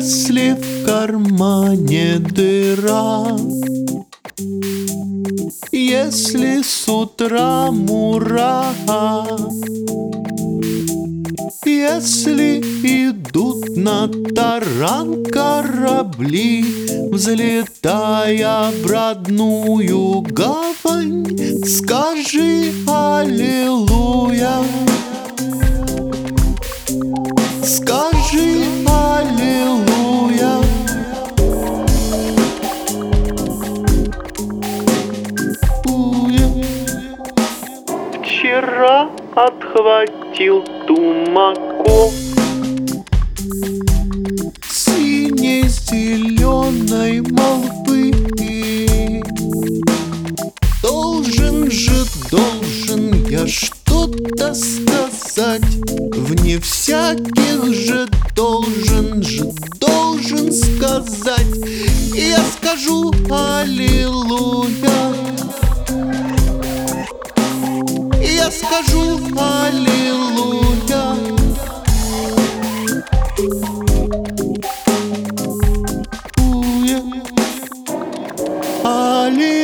Если в кармане дыра, если с утра мура, если идут на таран корабли, взлетая в родную гавань, скажи аллилуйя, скажи аллилуйя. Вчера отхватил тумаков синей зеленой молвы. Должен я что-то сказать, вне всяких же должен сказать. И я скажу аллилуйя, и я скажу аллилуйя. Аллилуйя.